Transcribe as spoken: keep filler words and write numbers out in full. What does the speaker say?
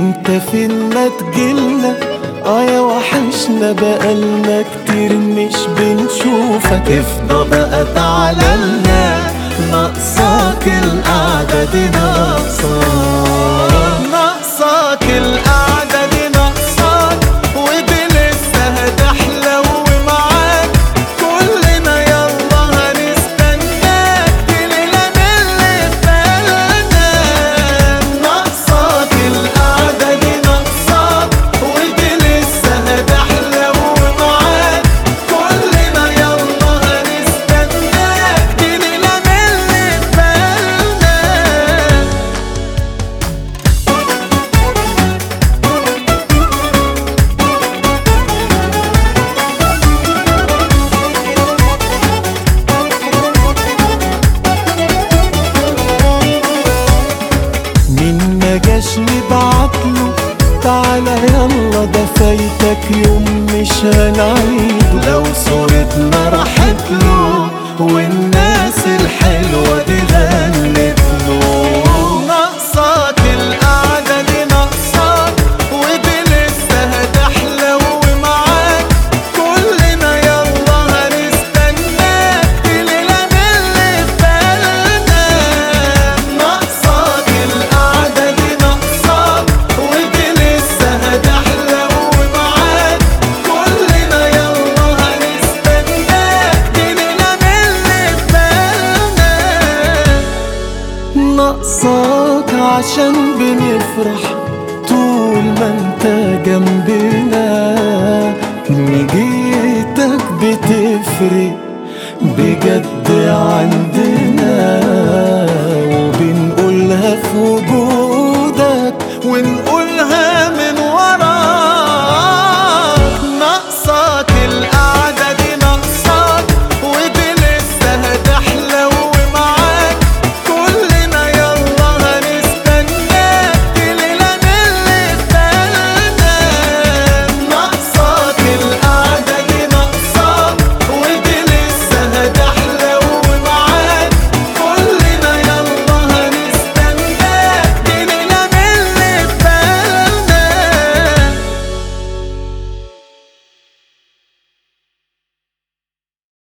انت فين ما تجيلنا؟ اه يا وحشنا بقالنا كتير مش بنشوفك. افضى بقى تعاللنا، ناقصاك القعدة دي، ناقصاك ناقصاك القعدة دي، ناقصاك ودي لسه هتحلو معاك. كلنا يلا هنستناك، دي ليلة من اللي فاتنا. ناقصاك القعدة دي، ناقصاك ودي لسه هتحلو معاك. كلنا يلا هنستناك، دي ليلة من اللي فاتنا. مين ما جاش نبعتله؟ تعالى يلا ده فايتك يوم مش هنعيده. لو صورتنا راحت له والناس الحلوة دي غنت له. ناقصاك القعدة دي، ناقصاك ودي لسه هتحلو معاك. كلنا يلا هنستناك، دي ليلة من اللي فاتنا. ناقصاك القعدة دي، ناقصاك ودي لسه هتحلو معاك. كلنا يلا هنستناك، دي ليلة من اللي فاتنا. ناقصاك عشان بنفرح طول ما انت جنبنا. مجيتك بتفرق بجد عندنا، وبنقولها في وجودنا.